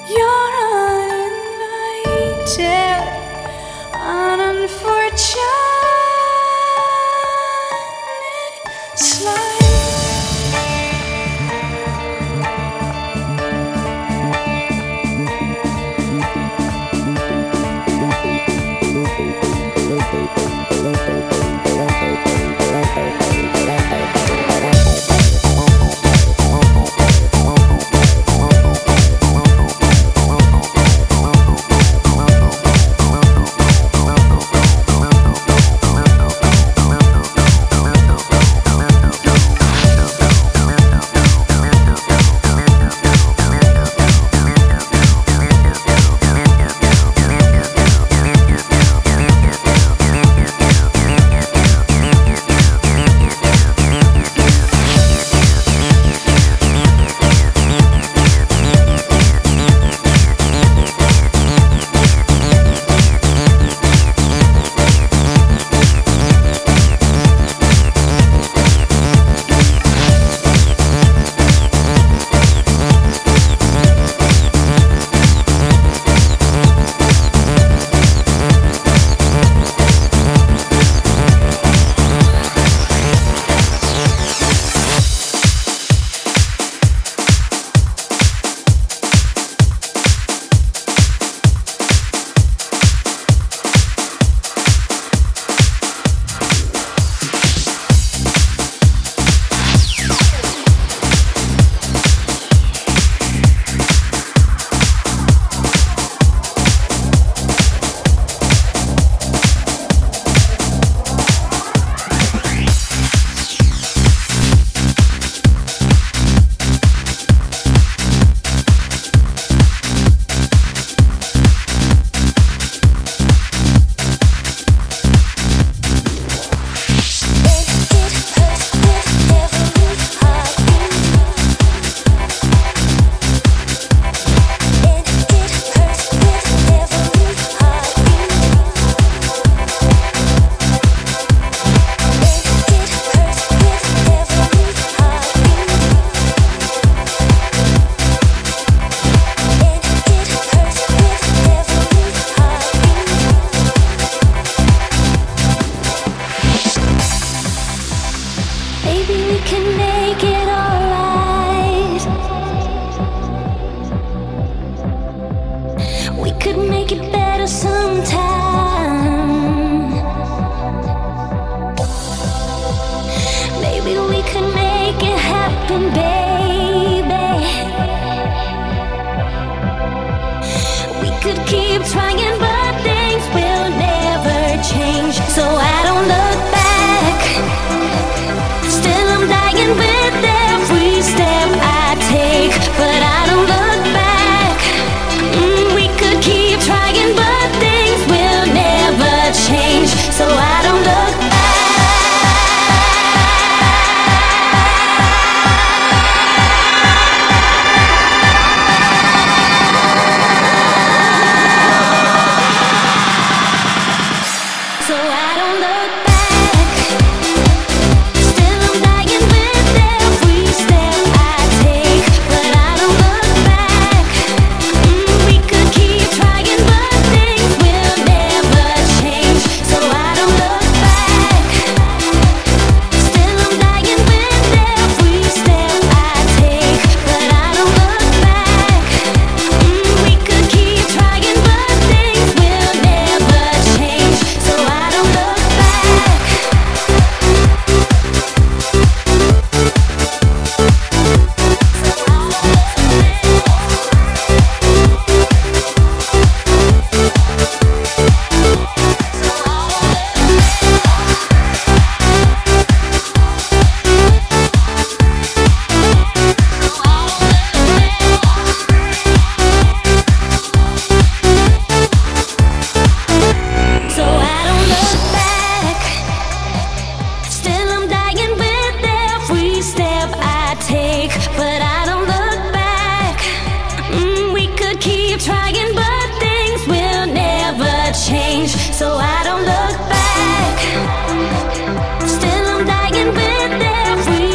You're uninvited, unfortunate slide.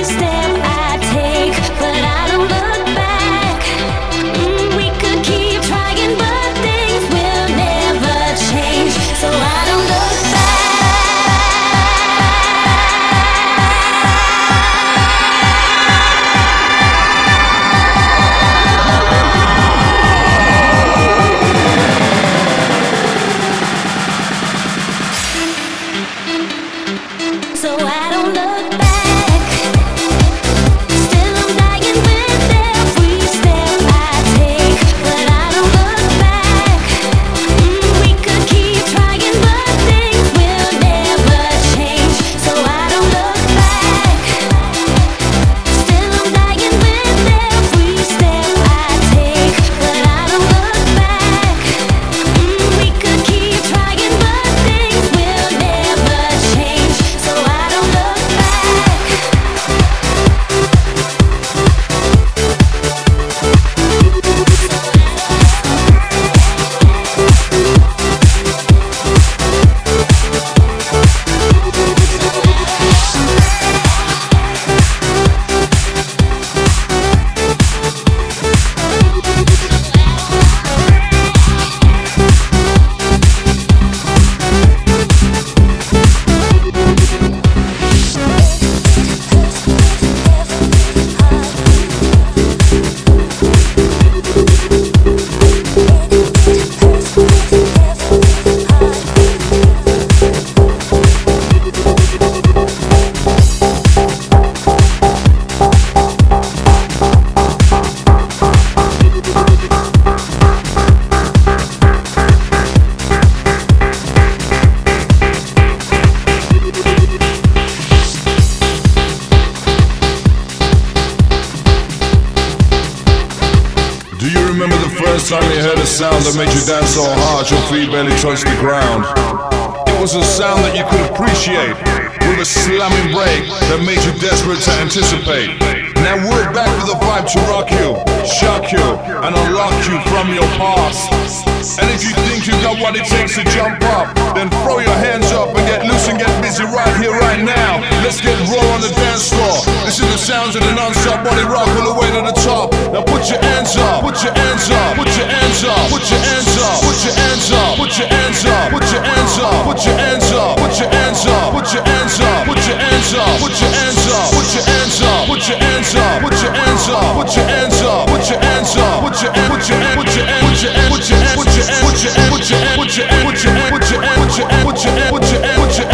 Keep time you heard a sound that made you dance so hard your feet barely touched the ground? It was a sound that you could appreciate, with a slamming break that made you desperate to anticipate. Now we're back with a vibe to rock you, shock you, and unlock you from your past. And if you think you got what it takes to jump up, then throw your hands up and get loose and get busy right here, right now. Let's get raw on the dance floor. This is the sounds of the non-stop body rock all the way to the top. Now put your hands up, put your hands up, put your hands up, put your hands up, put your hands up, put your hands up, put your hands up, put your hands up, put your hands up, put your hands up, put your hands up, put your hands up, put your hands up, put your hands up, put your hands up, put your hands up, put your hands up, put your put your put your put your put your put your put your put your put your put your put your put your put your put your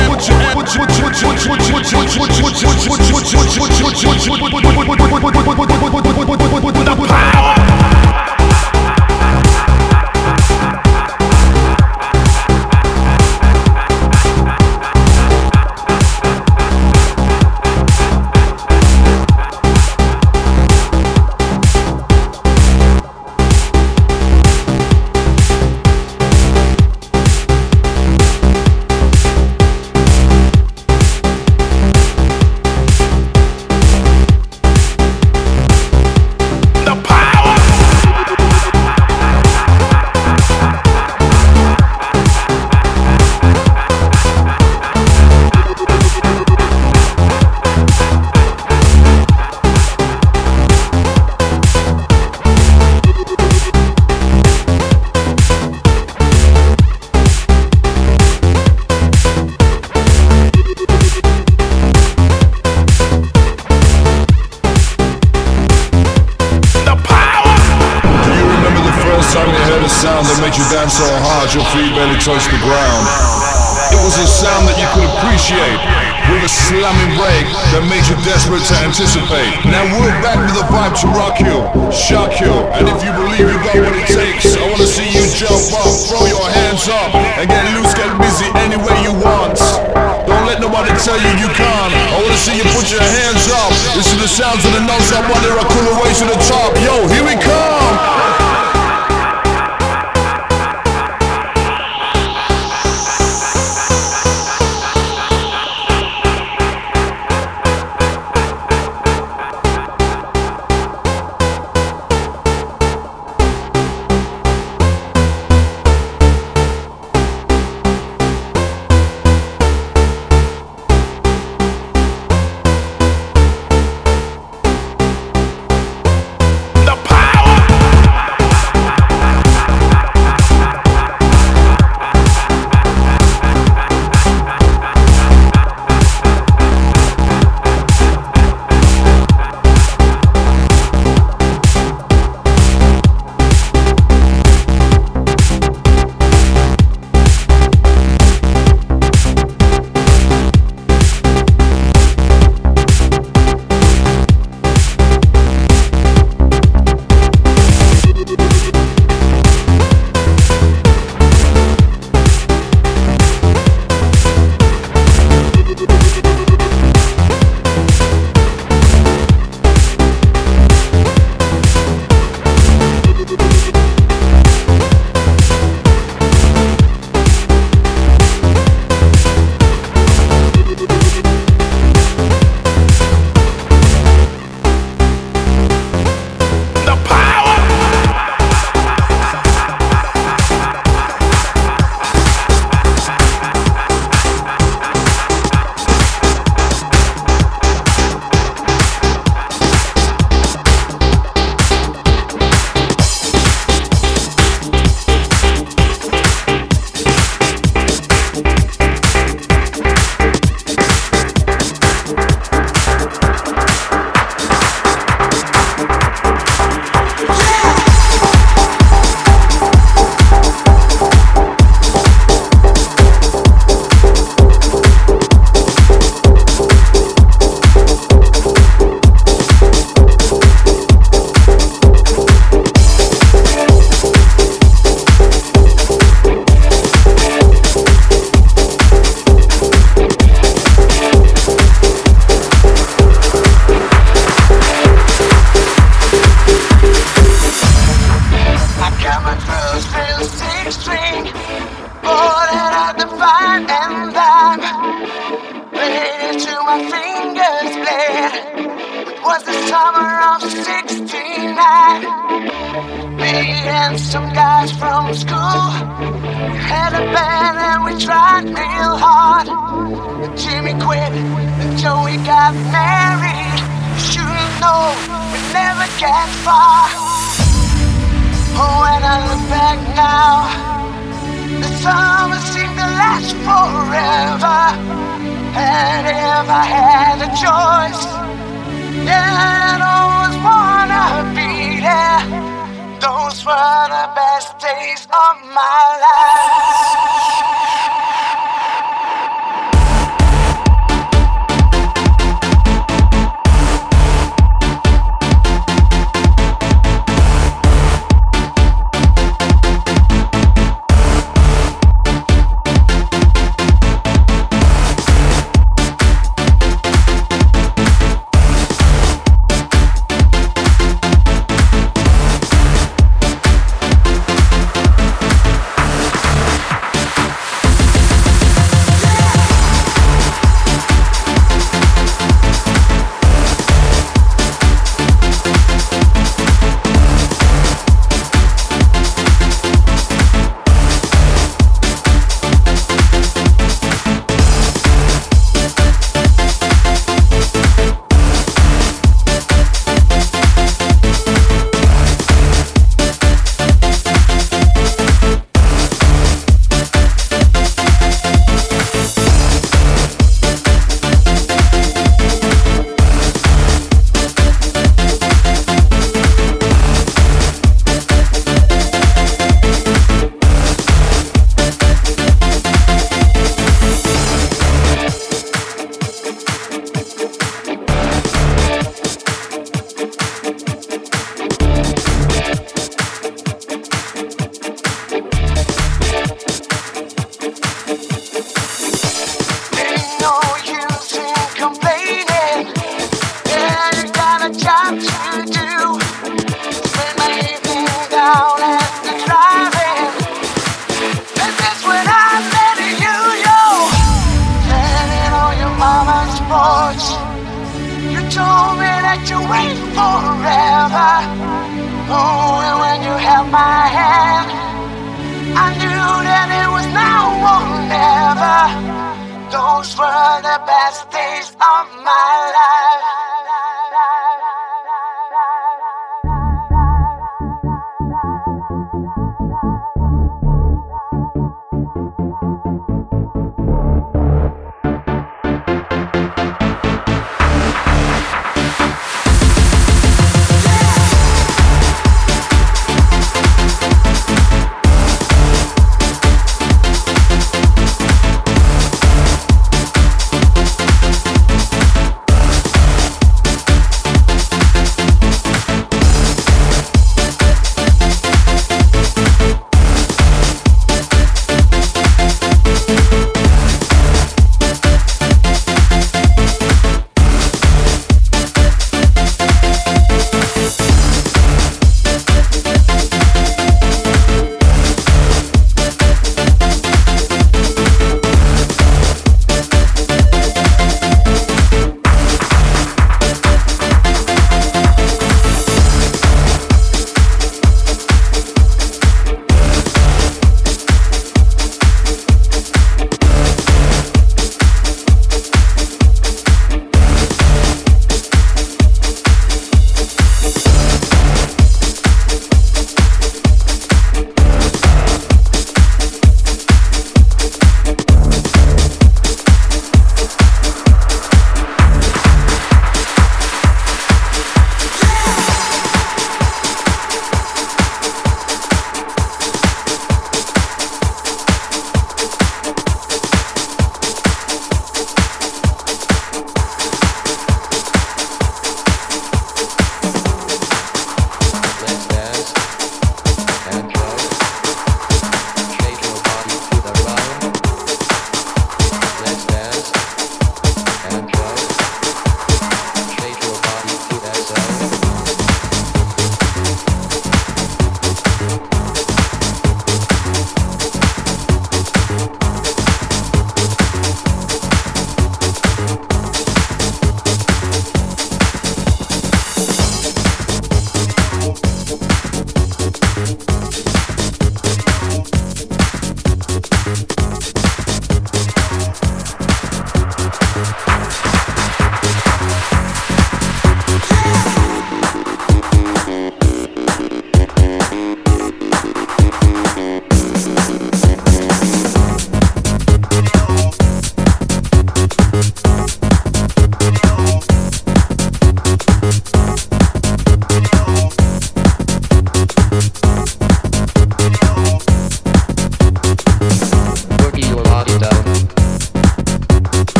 sound that made you dance so hard your feet barely touched the ground. It was a sound that you could appreciate, with a slamming break that made you desperate to anticipate. Now we're back with a vibe to rock you, shock you, and if you believe you got what it takes, I wanna see you jump up, throw your hands up, and get loose, get busy any way you want. Don't let nobody tell you you can't. I wanna see you put your hands up. This is the sounds of the non-stop body rock all the way to the top. Yo, here we come. The power. cruise real six-string, falling at the fine and dime, played it to my fingers bled. It was the summer of '69. Me and some guys from school, we had a band and we tried real hard. But Jimmy quit and Joey got married. You shouldn't know, we never get far. Oh, when I look back now, the summer seemed to last forever. And if I had a choice, yeah, I'd always wanna be there. Those were the best days of my life.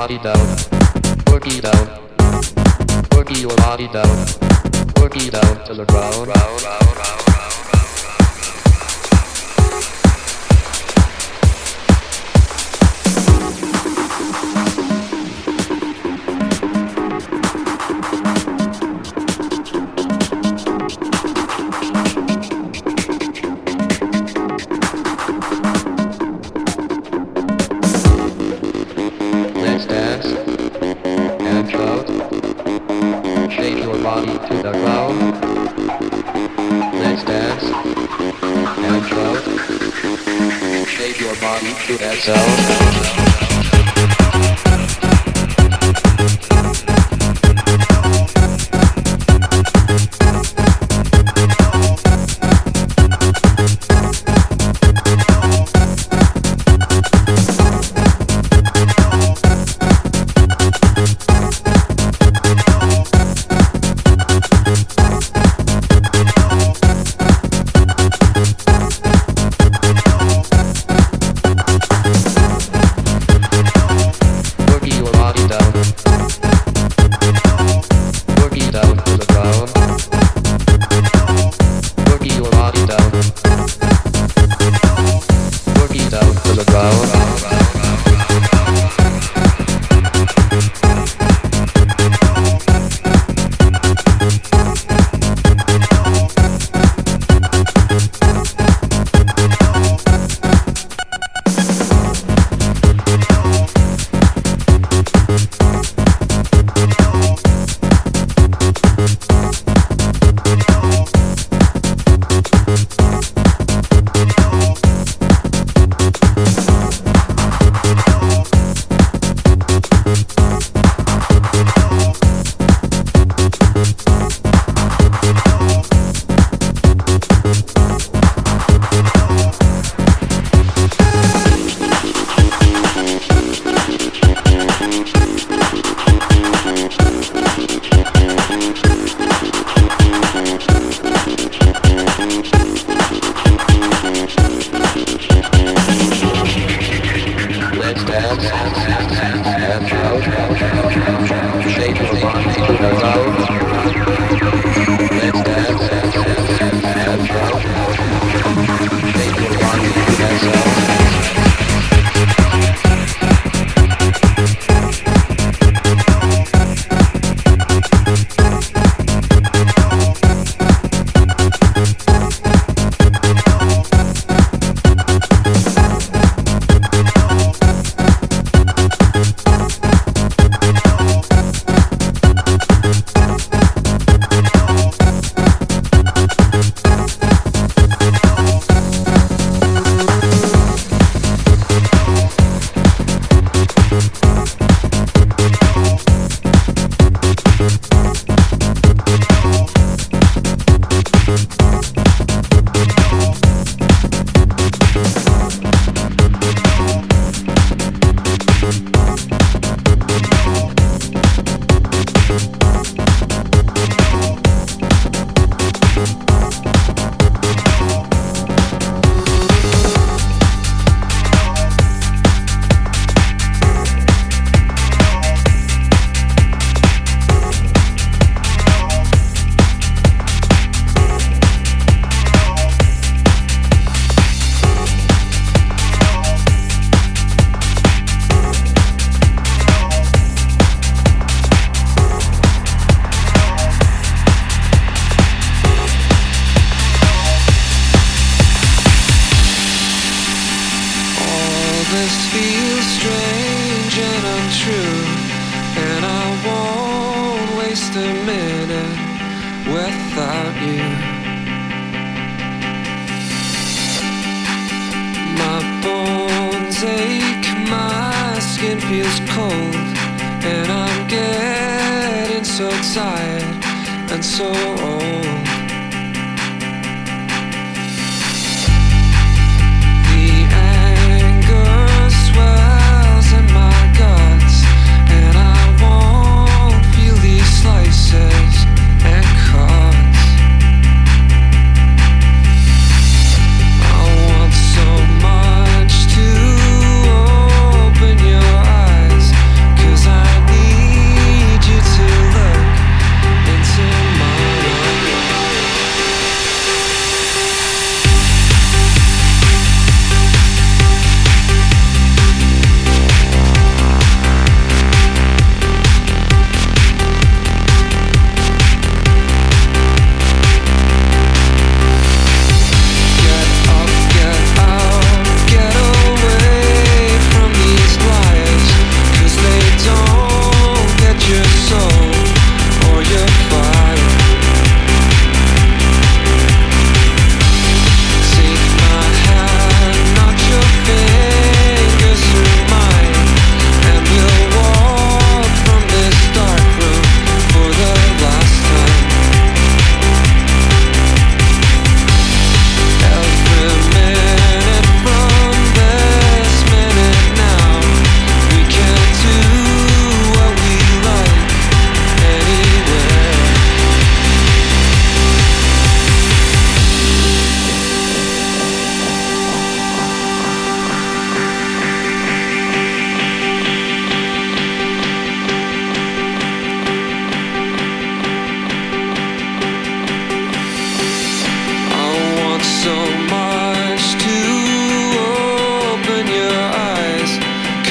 body down, boogie down, boogie your body down, boogie down to the ground. To the ground. Let's dance and shout. Shake your body to that sound.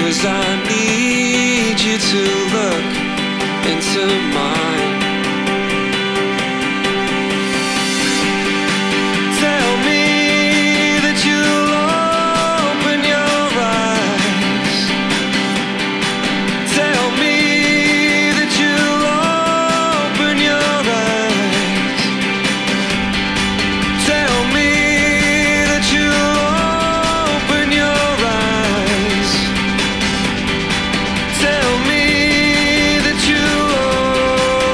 'cause I need you to look into mine. Tell me that you'll open your eyes. Tell me that you'll open your eyes. Tell me that you'll open your eyes. Tell me that you'll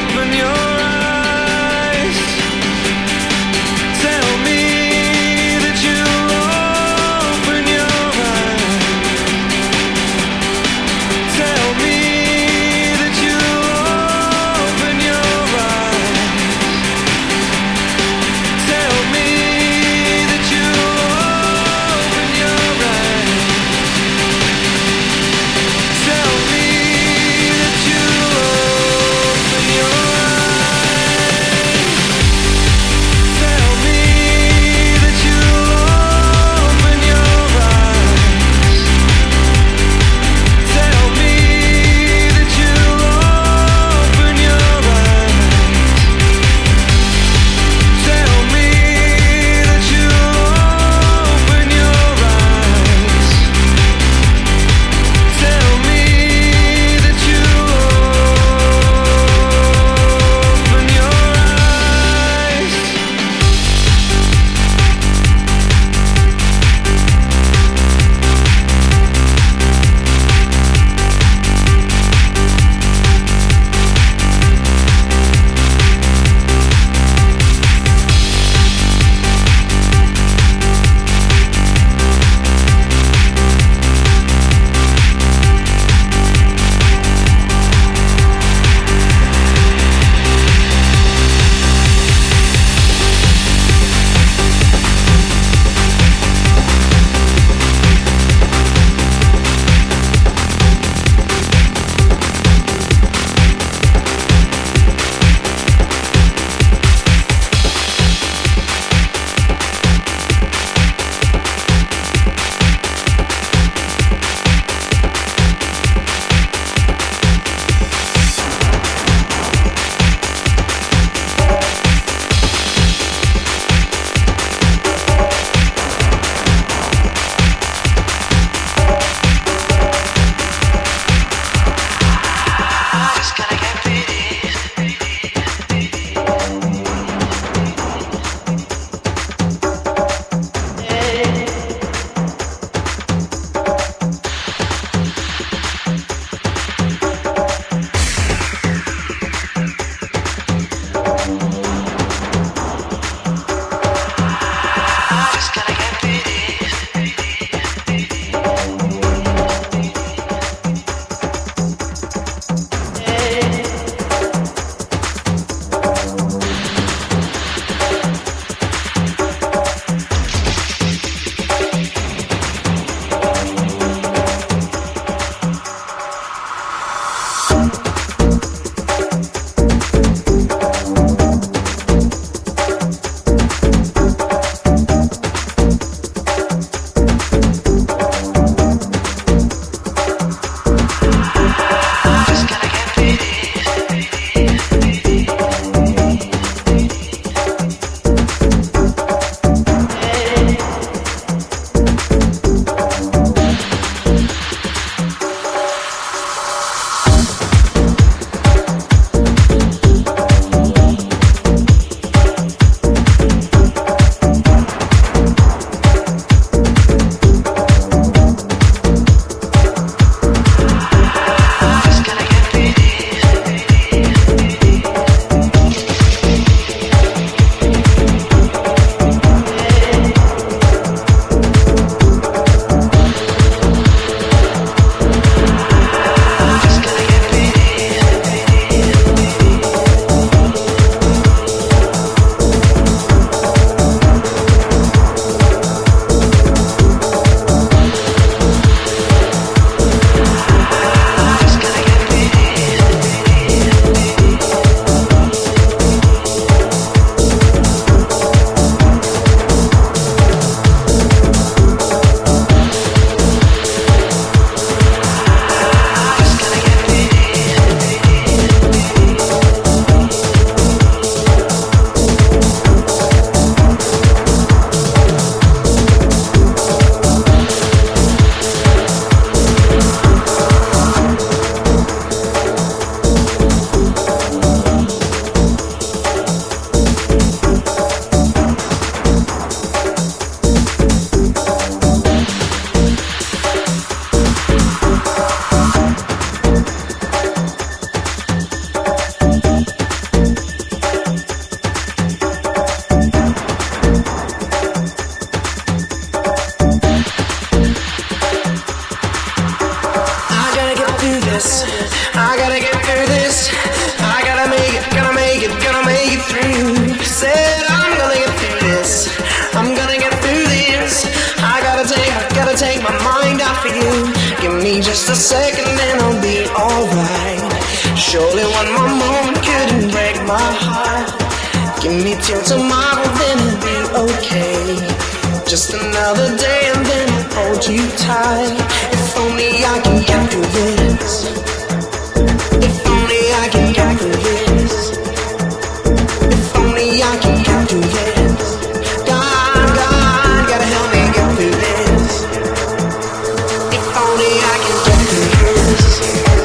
this. I gotta get through this. I gotta make it, gonna make it, gonna make it through. Said I'm gonna get through this. I'm gonna get through this. I gotta take my mind off of you. Give me just a second and I'll be alright. Surely one more moment couldn't break my heart. Give me till tomorrow, then it'll be okay. Just another day and then I'll hold you tight. If only I can get through this. If only I can get through this. If only I can get through this. God, gotta help me get through this. If only I can get through this.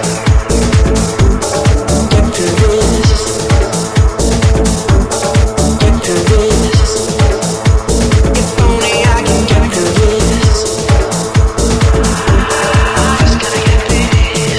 Get through this. Get through this. If only I can get through this. I just gotta get through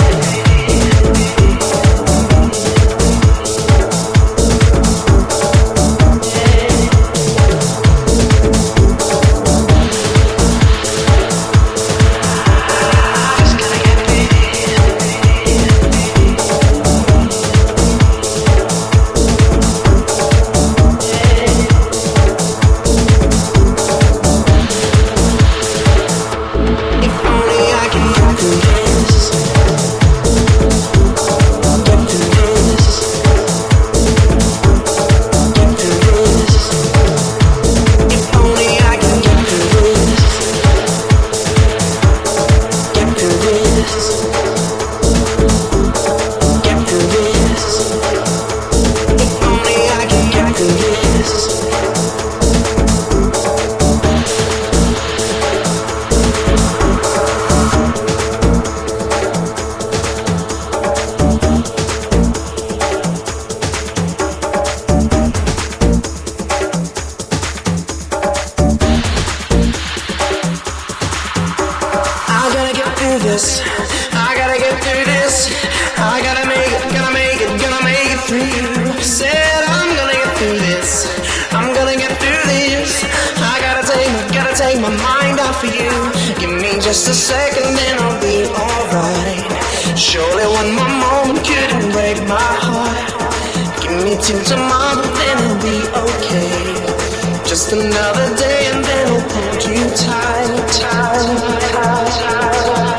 this. I gotta get through this. I gotta make it, gonna make it, gonna make it through. Said I'm gonna get through this. I'm gonna get through this. I gotta take my mind off of you. Give me just a second and I'll be alright. Surely one more moment couldn't break my heart. Give me till tomorrow, then it'll be okay. Just another day and then I'll hold you tight, tight, tight, tight.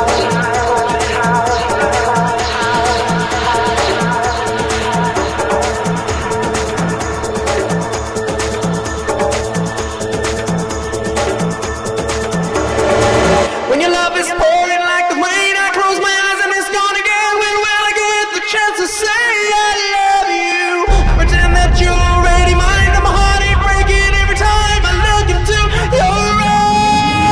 When your love is pouring like the rain, I close my eyes and it's gone again. When will I get the chance to say I love you? I pretend that you're already mine, and my heart ain't breaking every time I look into your eyes.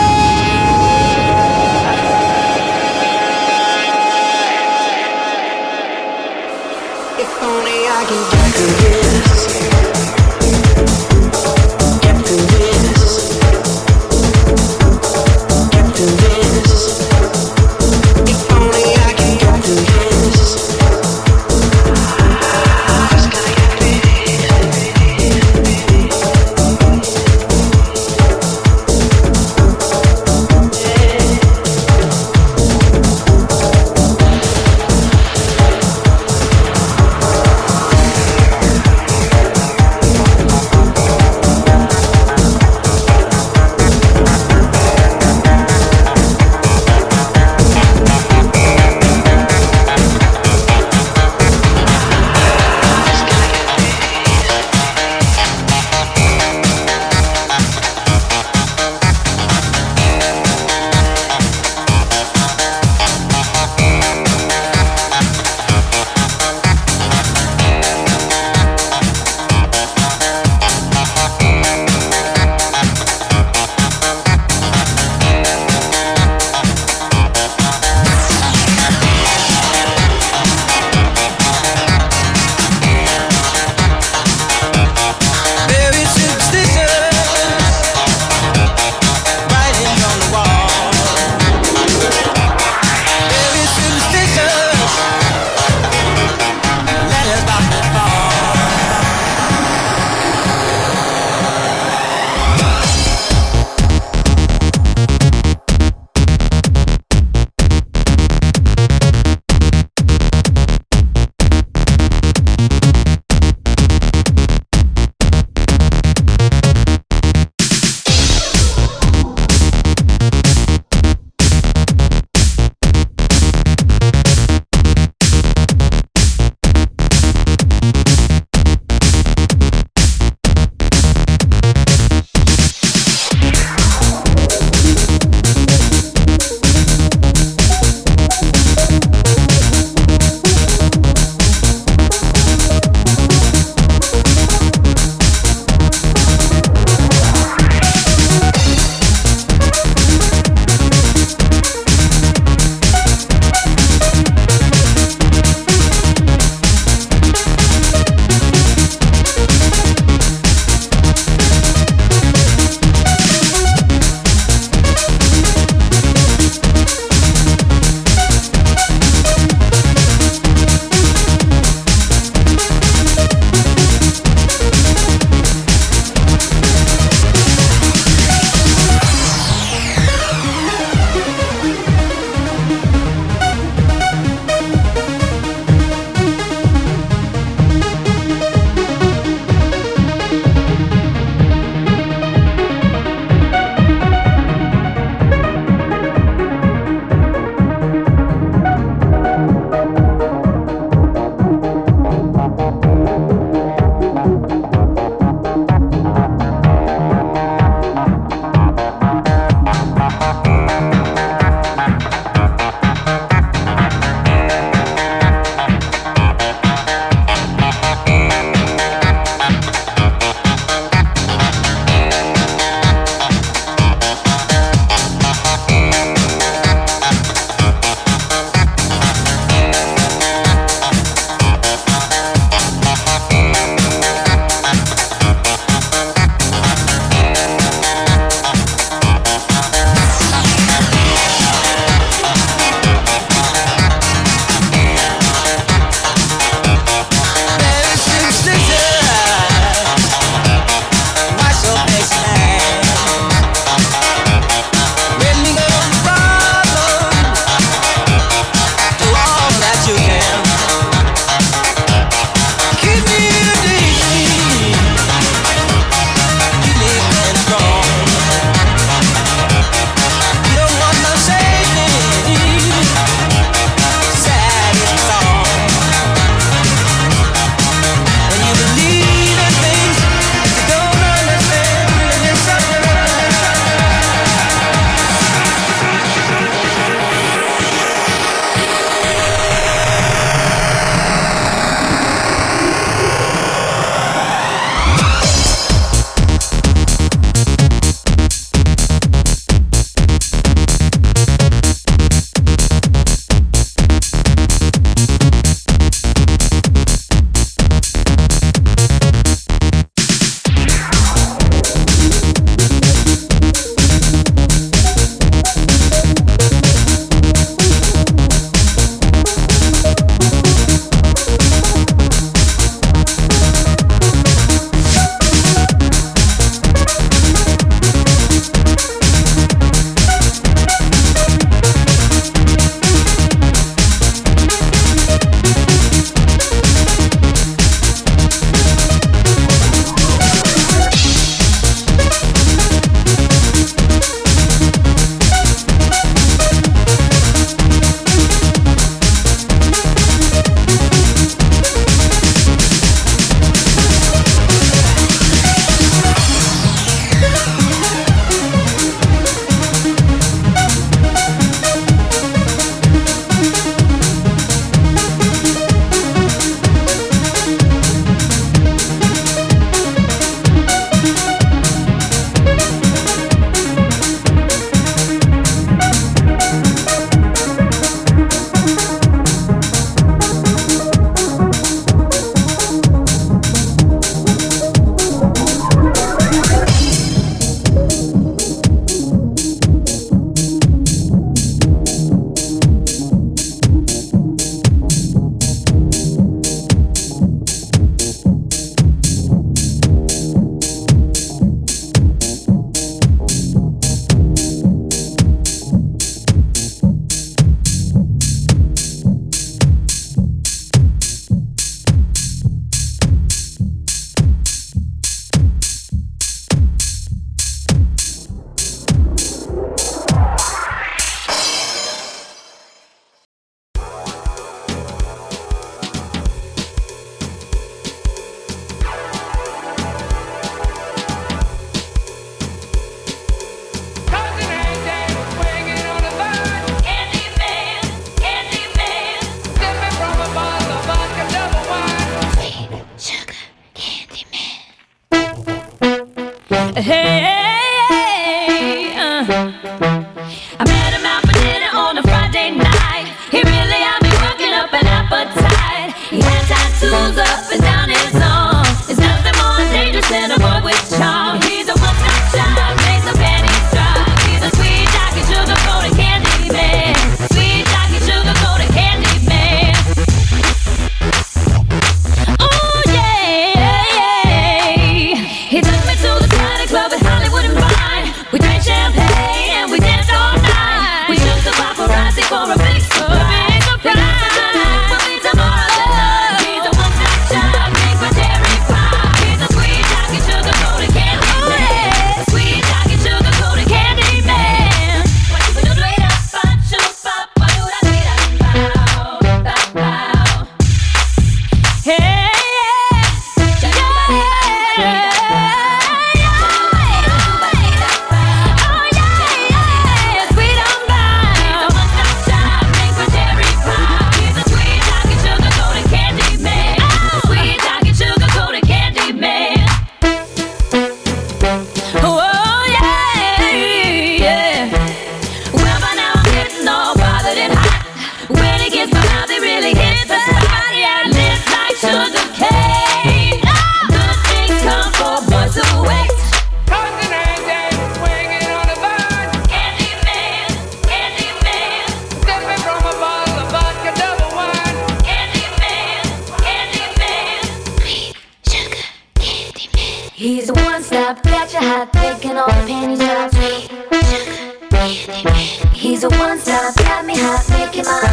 got you hot, taking all the panties out. He's the one stop, got me hot, making my